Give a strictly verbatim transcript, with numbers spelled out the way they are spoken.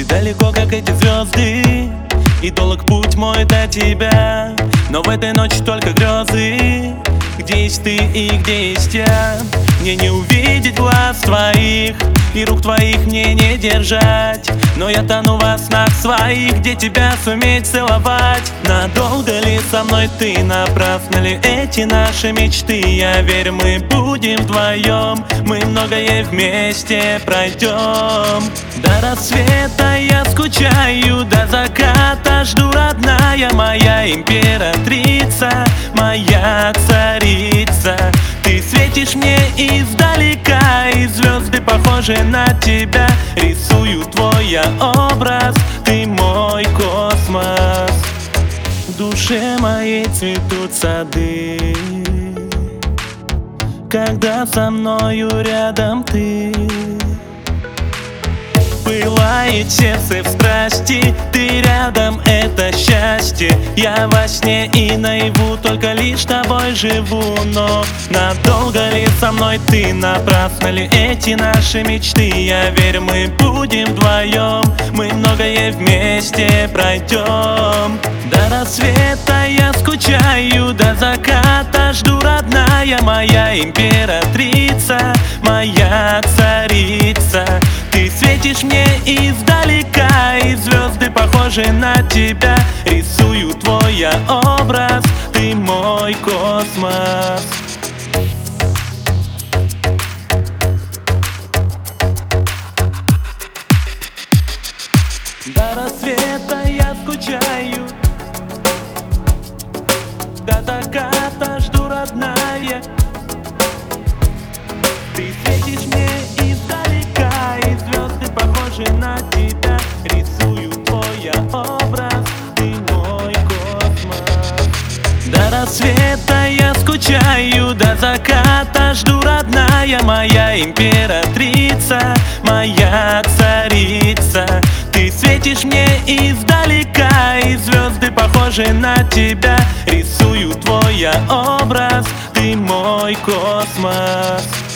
далеко, как эти звезды, и долг путь мой до тебя. Но в этой ночи только грезы. Где есть ты и где есть я? Мне не увидеть глаз твоих, и рук твоих мне не держать. Но я тону во снах своих, где тебя суметь целовать. Надолго ли со мной ты, напрасно ли эти наши мечты? Я верю, мы будем вдвоем, мы многое вместе пройдем. До рассвета я скучаю, до заката жду, родная моя императрица, моя царица. Ты светишь мне издалека, и звезды похожи на тебя. Рисую твой я образ, ты мой космос. В душе моей цветут сады, когда со мною рядом ты. Пылает сердце в страсти, ты рядом, это счастье. Я во сне и наяву только лишь тобой живу. Но надолго ли со мной ты, напрасно ли эти наши мечты? Я верю, мы будем вдвоем, мы многое вместе пройдем. До рассвета я скучаю, до заката жду, родная моя императрица, моя царица. Ты светишь мне издалека, и звезды похожи на тебя. Рисую твой я образ, ты мой космос. До рассвета я скучаю, до заката жду, родная. Ты светишь мне издалека, и звезды похожи на тебя. Рисую твой я образ, ты мой космос. До рассвета я скучаю, до заката жду, родная моя императрица, моя царица. Ты светишь мне издалека, и звезды похожи на тебя. Рисую твой я образ, ты мой космос.